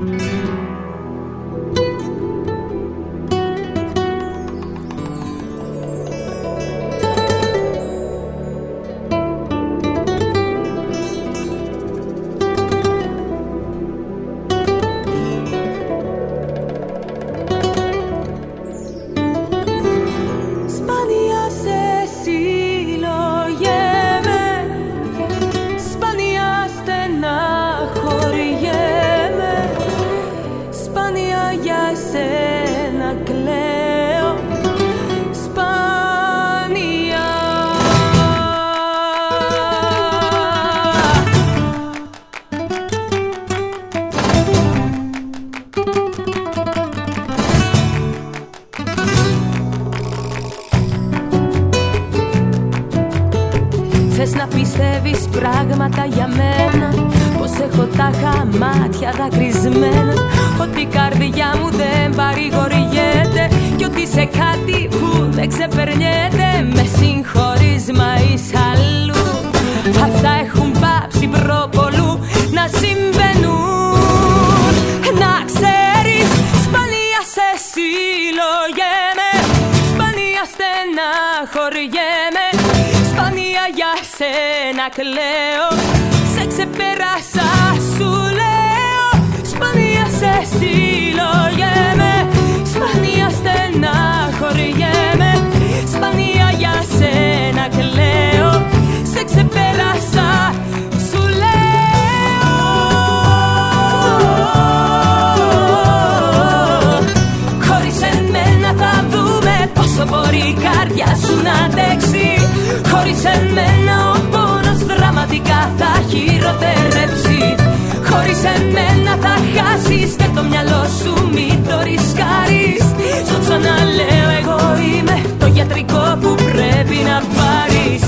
Θες να πιστεύεις πράγματα για μένα, πως έχω τα χαμάτια δακρυσμένα, ότι η καρδιά μου δεν παρηγοριέται κι ότι σε κάτι που δεν ξεπερνιέται. Με συγχωρείς μα είσαι αλλού, αυτά έχουν πάψει προπολού να συμβαίνουν. Να ξέρεις, σπάνια σε συλλογέμαι, σπάνια στεναχωριέμαι, σπάνια για σένα κλαίω, σε ξεπεράσα σου λέω. Σπάνια σε συλλογέμαι, σπάνια στεναχωριέμαι, σπάνια για σένα κλαίω, σε ξεπεράσα σου λέω. Χωρίς εμένα θα δούμε πόσο μπορεί η καρδιά σου να αντέξει. Χωρίς εμένα ο πόνος δραματικά θα χειροτερέψει. Χωρίς εμένα θα χάσεις και το μυαλό σου μην το ρισκάρεις. Στο ξαναλέω, εγώ είμαι το γιατρικό που πρέπει να πάρεις.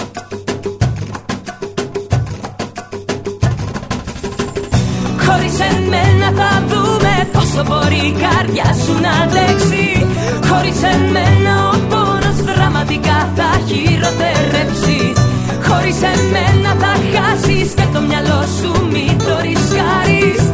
Χωρίς εμένα θα δούμε πόσο μπορεί η καρδιά σου να αντέξει. Χωρίς εμένα ο πόνος δραματικά θα χειροτερέψει. Χωρίς εμένα θα χάσεις και το μυαλό σου μην το ρισκάρεις.